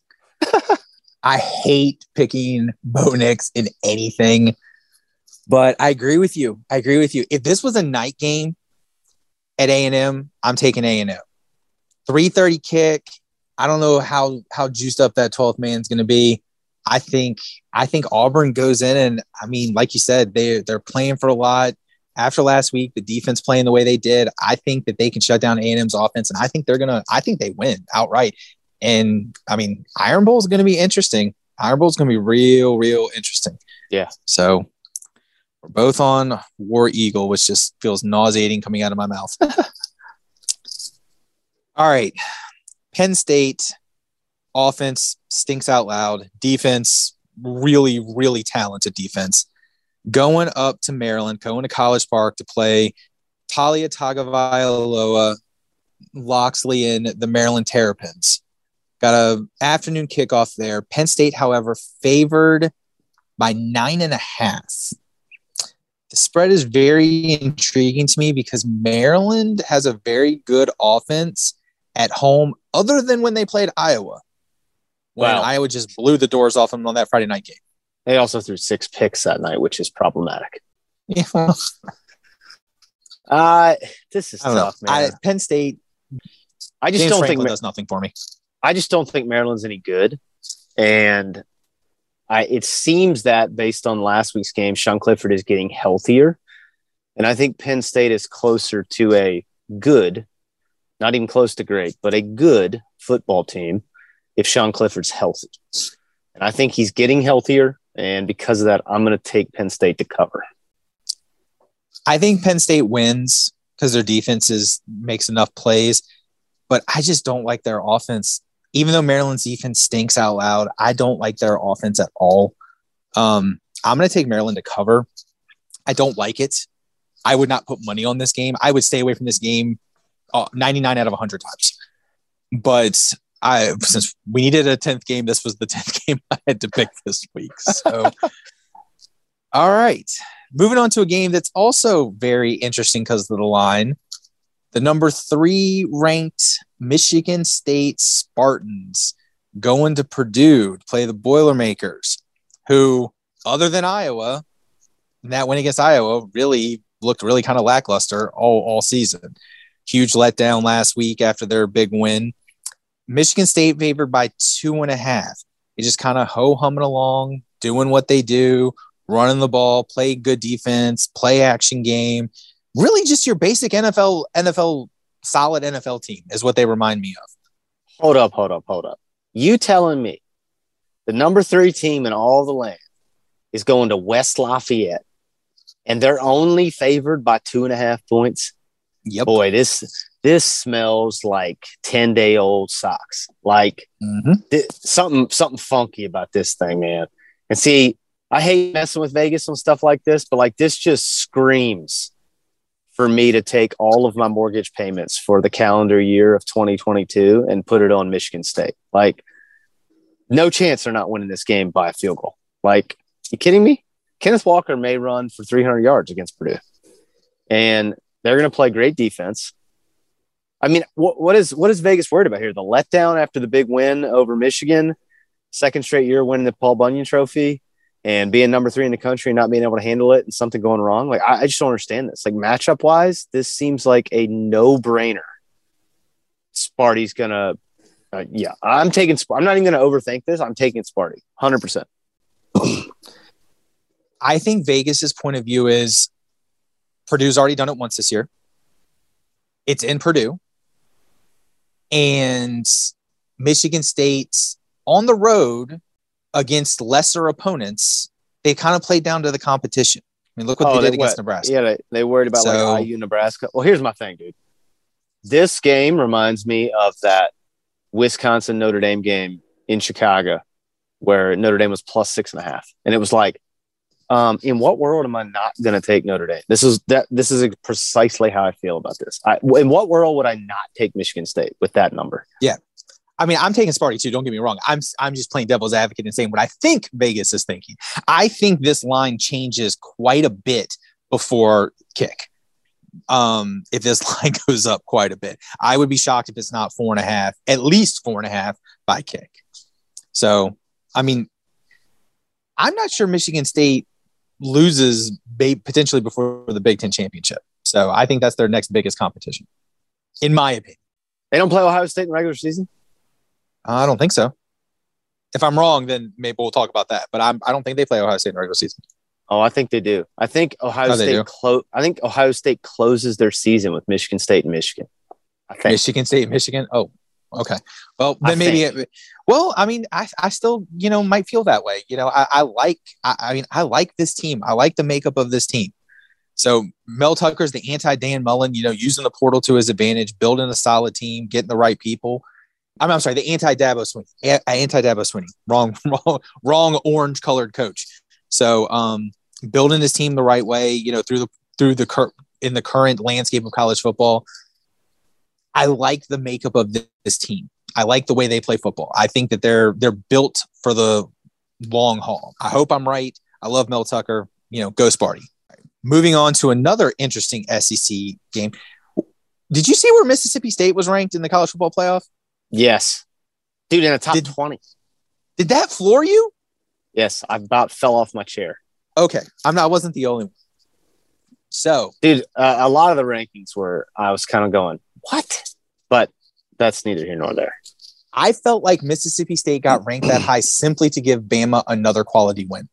I hate picking Bo Nix in anything, but I agree with you. If this was a night game at A&M, I'm taking A&M. 3:30 kick. I don't know how juiced up that 12th man is going to be. I think Auburn goes in, and I mean, like you said, they're playing for a lot. After last week, the defense playing the way they did, I think that they can shut down A&M's offense, and I think they win outright. And I mean, Iron Bowl is going to be interesting. Iron Bowl is going to be real interesting. Yeah. So we're both on War Eagle, which just feels nauseating coming out of my mouth. All right. Penn State offense stinks out loud. Defense, really talented defense. Going up to Maryland, going to College Park to play Talia Tagovailoa, Loxley, and the Maryland Terrapins. Got an afternoon kickoff there. Penn State, however, favored by 9.5. The spread is very intriguing to me because Maryland has a very good offense at home, other than when they played Iowa. When Iowa just blew the doors off them on that Friday night game. They also threw 6 picks that night, which is problematic. Yeah. This is tough, man. Penn State. I just James don't Franklin think does nothing for me. I just don't think Maryland's any good. And it seems that based on last week's game, Sean Clifford is getting healthier. And I think Penn State is closer to a good, not even close to great, but a good football team if Sean Clifford's healthy. And I think he's getting healthier. And because of that, I'm going to take Penn State to cover. I think Penn State wins because their defense makes enough plays. But I just don't like their offense. Even though Maryland's defense stinks out loud, I don't like their offense at all. I'm going to take Maryland to cover. I don't like it. I would not put money on this game. I would stay away from this game 99 out of 100 times. But since we needed a 10th game, this was the 10th game I had to pick this week. So, all right. Moving on to a game that's also very interesting because of the line. The number 3 ranked Michigan State Spartans going to Purdue to play the Boilermakers, who, other than Iowa, in that win against Iowa, really looked really kind of lackluster all season. Huge letdown last week after their big win. Michigan State favored by 2.5. They just kind of ho-humming along, doing what they do, running the ball, play good defense, play action game. Really just your basic solid NFL team is what they remind me of. Hold up. You telling me the number 3 team in all the land is going to West Lafayette and they're only favored by 2.5 points? Yep. Boy, this smells like 10-day-old socks. Like something funky about this thing, man. And see, I hate messing with Vegas on stuff like this, but like this just screams for me to take all of my mortgage payments for the calendar year of 2022 and put it on Michigan State. Like, no chance they're not winning this game by a field goal. Like, you kidding me? Kenneth Walker may run for 300 yards against Purdue. And they're going to play great defense. I mean, what is Vegas worried about here? The letdown after the big win over Michigan, second straight year winning the Paul Bunyan Trophy, and being number 3 in the country and not being able to handle it and something going wrong. Like, I just don't understand this. Like, matchup wise, this seems like a no-brainer. Sparty's going to, I'm taking Sparty. I'm not even going to overthink this. I'm taking Sparty 100%. I think Vegas's point of view is Purdue's already done it once this year. It's in Purdue. And Michigan State's on the road against lesser opponents. They kind of played down to the competition. I mean, look what they did against Nebraska. Yeah, they worried about like IU, Nebraska. Well, here's my thing, dude. This game reminds me of that Wisconsin Notre Dame game in Chicago where Notre Dame was plus 6.5. And it was like, in what world am I not going to take Notre Dame? This is precisely how I feel about this. In what world would I not take Michigan State with that number? Yeah. I mean, I'm taking Sparty too. Don't get me wrong. I'm just playing devil's advocate and saying what I think Vegas is thinking. I think this line changes quite a bit before kick. If this line goes up quite a bit, I would be shocked if it's not 4.5, at least 4.5 by kick. So, I mean, I'm not sure Michigan State loses potentially before the Big Ten championship. So I think that's their next biggest competition, in my opinion. They don't play Ohio State in regular season? I don't think so. If I'm wrong, then maybe we'll talk about that. But I don't think they play Ohio State in regular season. Oh, I think they do. I think Ohio State closes their season with Michigan State and Michigan. Michigan State and Michigan? Oh, okay. Well, then maybe I mean, I still, might feel that way. I like this team. I like the makeup of this team. So Mel Tucker's the anti-Dan Mullen, using the portal to his advantage, building a solid team, getting the right people. I'm sorry, the anti-Dabo Swinney. Wrong orange-colored coach. So building this team the right way, in the current landscape of college football. I like the makeup of this team. I like the way they play football. I think that they're built for the long haul. I hope I'm right. I love Mel Tucker. Go Sparty. Moving on to another interesting SEC game. Did you see where Mississippi State was ranked in the college football playoff? Yes. Dude, in the top 20. Did that floor you? Yes. I about fell off my chair. Okay. I wasn't the only one. So, dude, a lot of the rankings I was kind of going, what? But that's neither here nor there. I felt like Mississippi State got ranked that high simply to give Bama another quality win.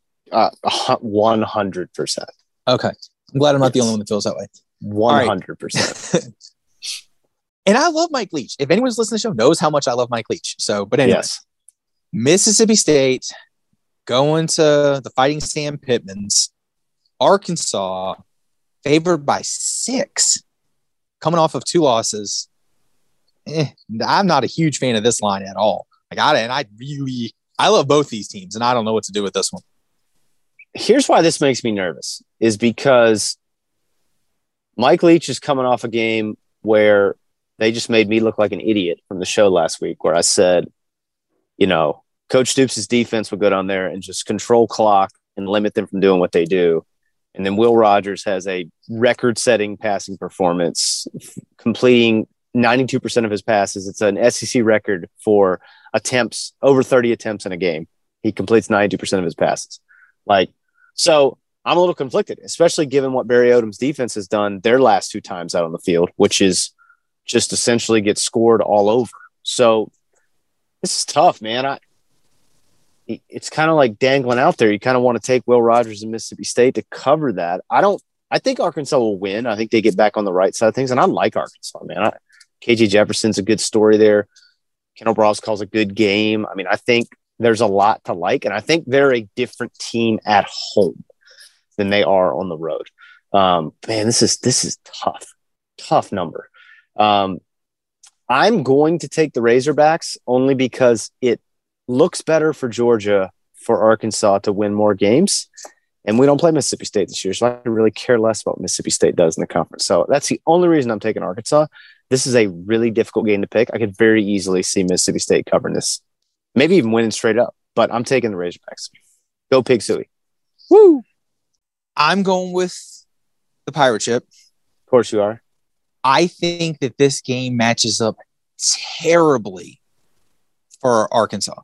100%. Okay. I'm glad I'm not the only one that feels that way. 100%. And I love Mike Leach. If anyone's listening to the show knows how much I love Mike Leach. So, but anyway, yes. Mississippi State going to the Fighting Sam Pittmans, Arkansas favored by 6, coming off of 2 losses. I'm not a huge fan of this line at all. I love both these teams, and I don't know what to do with this one. Here's why this makes me nervous, is because Mike Leach is coming off a game where they just made me look like an idiot from the show last week, where I said, Coach Stoops' defense would go down there and just control clock and limit them from doing what they do. And then Will Rogers has a record-setting passing performance, completing 92% of his passes. It's an SEC record for attempts, over 30 attempts in a game. He completes 92% of his passes. So I'm a little conflicted, especially given what Barry Odom's defense has done their last 2 times out on the field, which is just essentially get scored all over. So this is tough, man. It's kind of like dangling out there. You kind of want to take Will Rogers and Mississippi State to cover that. I think Arkansas will win. I think they get back on the right side of things, and I like Arkansas, man. KJ Jefferson's a good story there. Kendall Brooks calls a good game. I mean, I think there's a lot to like, and I think they're a different team at home than they are on the road. Man, this is tough number. I'm going to take the Razorbacks only because it looks better for Georgia for Arkansas to win more games. And we don't play Mississippi State this year, so I really care less about what Mississippi State does in the conference. So that's the only reason I'm taking Arkansas. This is a really difficult game to pick. I could very easily see Mississippi State covering this, maybe even winning straight up. But I'm taking the Razorbacks. Go Pig Suey. Woo! I'm going with the Pirate Ship. Of course you are. I think that this game matches up terribly for Arkansas.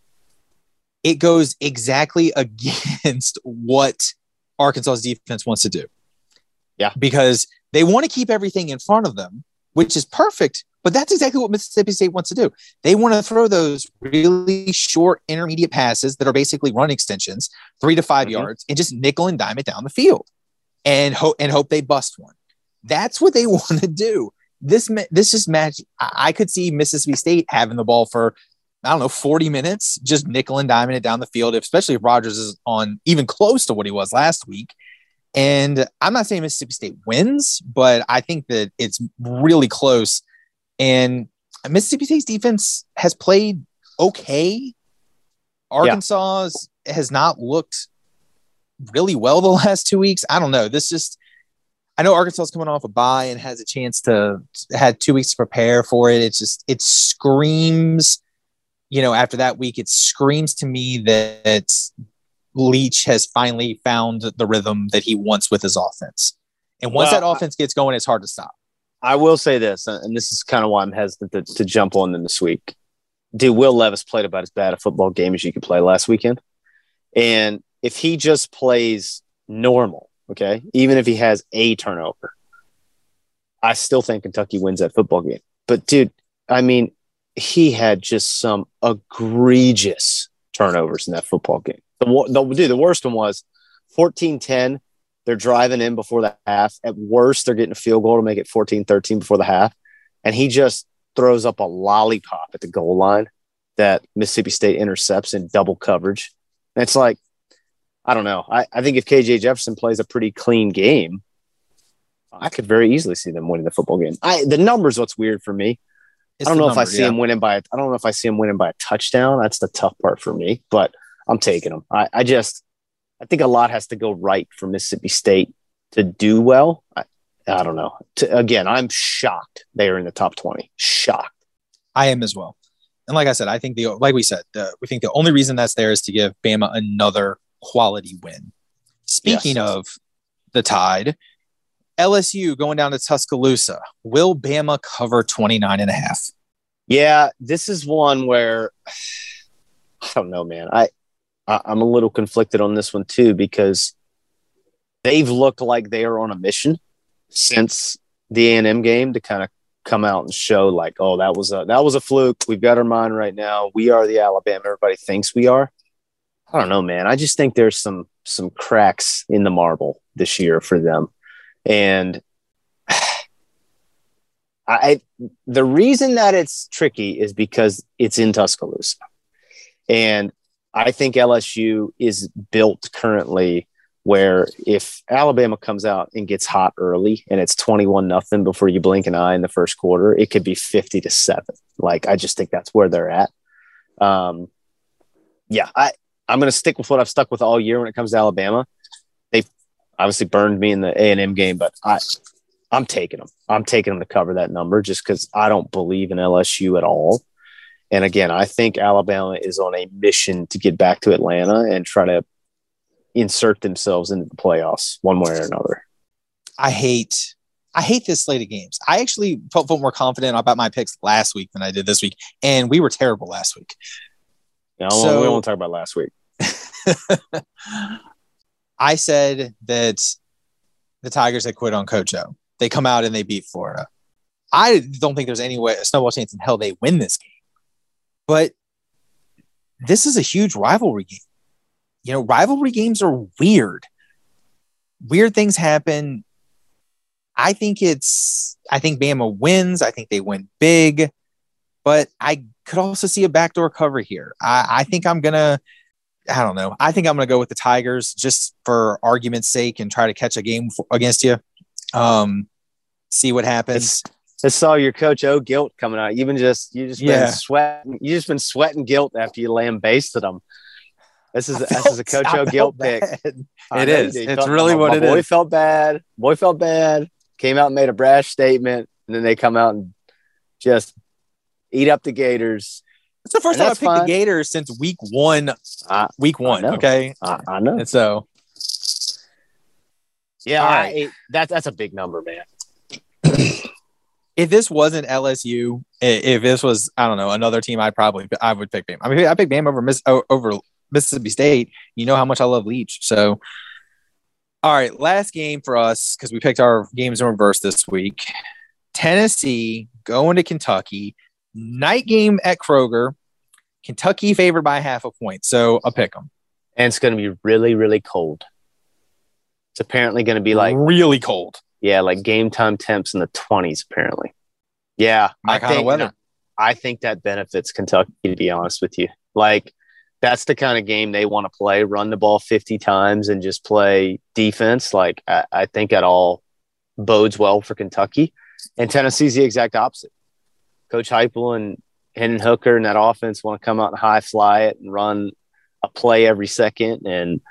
It goes exactly against what Arkansas's defense wants to do. Yeah. Because they want to keep everything in front of them, which is perfect, but that's exactly what Mississippi State wants to do. They want to throw those really short intermediate passes that are basically run extensions, 3 to 5 yards, and just nickel and dime it down the field and hope they bust one. That's what they want to do. This is match. I could see Mississippi State having the ball for, 40 minutes, just nickel and diming it down the field, especially if Rogers is on even close to what he was last week. And I'm not saying Mississippi State wins, but I think that it's really close. And Mississippi State's defense has played okay. Arkansas has not looked really well the last 2 weeks. I don't know. I know Arkansas is coming off a bye and has a chance to had 2 weeks to prepare for it. It screams, after that week, it screams to me that Leach has finally found the rhythm that he wants with his offense. And once that offense gets going, it's hard to stop. I will say this, and this is kind of why I'm hesitant to jump on them this week. Dude, Will Levis played about as bad a football game as you could play last weekend. And if he just plays normal, okay, even if he has a turnover, I still think Kentucky wins that football game. But, dude, I mean, he had just some egregious turnovers in that football game. The worst one was 14-10. They're driving in before the half. At worst, they're getting a field goal to make it 14-13 before the half. And he just throws up a lollipop at the goal line that Mississippi State intercepts in double coverage. And it's like, I don't know. I think if KJ Jefferson plays a pretty clean game, I could very easily see them winning the football game. The numbers what's weird for me. I don't know if I see him winning by a touchdown. That's the tough part for me, but I'm taking them. I think a lot has to go right for Mississippi State to do well. I don't know. Again, I'm shocked they are in the top 20. Shocked. I am as well. And like I said, I think we think the only reason that's there is to give Bama another quality win. Speaking of the Tide, LSU going down to Tuscaloosa. Will Bama cover 29.5? Yeah, this is one where I don't know, man. I'm a little conflicted on this one too, because they've looked like they are on a mission since the A&M game to kind of come out and show like, oh, that was a fluke. We've got our mind right now. We are the Alabama everybody thinks we are. I don't know, man. I just think there's some cracks in the marble this year for them. And the reason that it's tricky is because it's in Tuscaloosa. And I think LSU is built currently where if Alabama comes out and gets hot early and it's 21-0 before you blink an eye in the first quarter, it could be 50-7. Like, I just think that's where they're at. I'm going to stick with what I've stuck with all year when it comes to Alabama. They've obviously burned me in the A&M game, but I'm taking them. I'm taking them to cover that number just because I don't believe in LSU at all. And again, I think Alabama is on a mission to get back to Atlanta and try to insert themselves into the playoffs one way or another. I hate this slate of games. I actually felt more confident about my picks last week than I did this week, and we were terrible last week. Yeah, we won't talk about last week. I said that the Tigers had quit on Coach O. They come out and they beat Florida. I don't think there's any way, a snowball chance in hell they win this game. But this is a huge rivalry game. You know, rivalry games are weird. Weird things happen. I think Bama wins. I think they win big. But I could also see a backdoor cover here. I think I'm going to go with the Tigers just for argument's sake and try to catch a game against you. See what happens. I saw your Coach O guilt coming out. Been sweating. You just been sweating guilt after you lambasted them. This is a Coach O guilt pick. It is. It's really what it is. Boy felt bad. Came out and made a brash statement, and then they come out and just eat up the Gators. It's the first time I picked the Gators since week one. Okay, I know. And so, yeah, that's a big number, man. If this wasn't LSU, if this was, I don't know, another team, I would pick Bama. I mean, I picked Bama over Mississippi State. You know how much I love Leach. So, all right, last game for us because we picked our games in reverse this week. Tennessee going to Kentucky. Night game at Kroger. Kentucky favored by 0.5 point. So I'll pick them. And it's going to be really, really cold. It's apparently going to be like really cold. Yeah, like game time temps in the 20s, apparently. Yeah. My kind of weather. I think that benefits Kentucky, to be honest with you. Like, that's the kind of game they want to play, run the ball 50 times and just play defense. Like, I think that all bodes well for Kentucky. And Tennessee's the exact opposite. Coach Heupel and Hendon Hooker and that offense want to come out and high fly it and run a play every second. And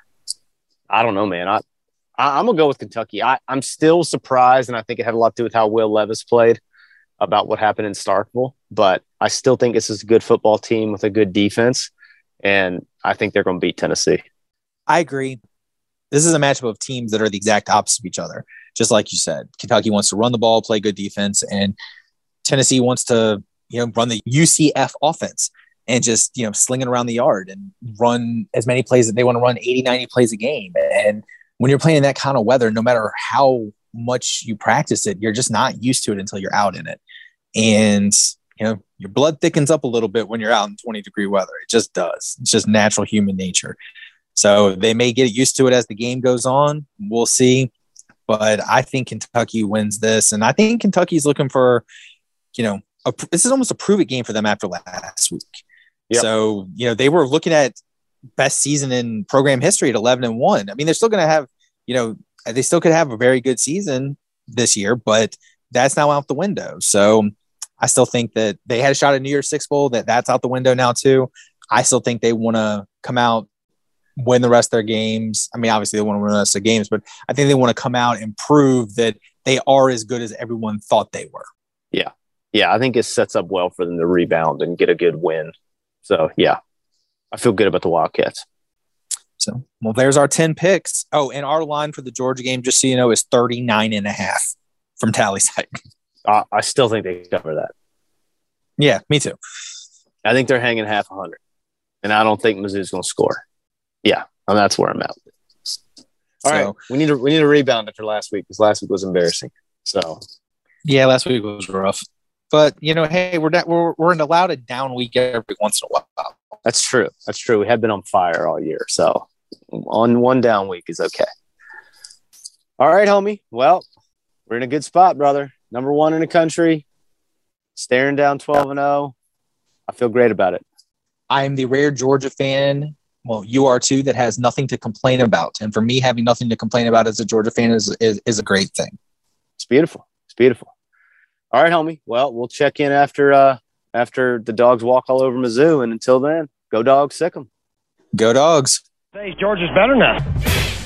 I don't know, man. I'm going to go with Kentucky. I'm still surprised, and I think it had a lot to do with how Will Levis played about what happened in Starkville. But I still think this is a good football team with a good defense, and I think they're going to beat Tennessee. I agree. This is a matchup of teams that are the exact opposite of each other. Just like you said, Kentucky wants to run the ball, play good defense, and Tennessee wants to, run the UCF offense and just, sling it around the yard and run as many plays that they want to run, 80, 90 plays a game. And when you're playing in that kind of weather, no matter how much you practice it, you're just not used to it until you're out in it. And, your blood thickens up a little bit when you're out in 20-degree weather. It just does. It's just natural human nature. So they may get used to it as the game goes on. We'll see. But I think Kentucky wins this. And I think Kentucky's looking for, this is almost a prove-it game for them after last week. Yep. So, they were looking at best season in program history at 11-1. I mean, they're still going to have, they still could have a very good season this year, but that's now out the window. So I still think that they had a shot at New Year's Six Bowl, that's out the window now too. I still think they want to come out, win the rest of their games. I mean, obviously they want to win the rest of the games, but I think they want to come out and prove that they are as good as everyone thought they were. Yeah. Yeah. I think it sets up well for them to rebound and get a good win. So yeah, I feel good about the Wildcats. So, well, there's our 10 picks. Oh, and our line for the Georgia game, just so you know, is 39.5 from TallySite. I still think they cover that. Yeah, me too. I think they're hanging 100, and I don't think Mizzou's going to score. Yeah, and that's where I'm at. All right, we need a rebound after last week because last week was embarrassing. So, yeah, last week was rough. But hey, we're allowed a down week every once in a while. That's true. That's true. We have been on fire all year, so on one down week is okay. All right, homie. Well, we're in a good spot, brother. Number 1 in the country, staring down 12-0. I feel great about it. I am the rare Georgia fan. Well, you are too. That has nothing to complain about, and for me, having nothing to complain about as a Georgia fan is a great thing. It's beautiful. It's beautiful. All right, homie. Well, we'll check in after the Dogs walk all over Mizzou, and until then, go Dogs, sick 'em. Go Dogs. Georgia's better now.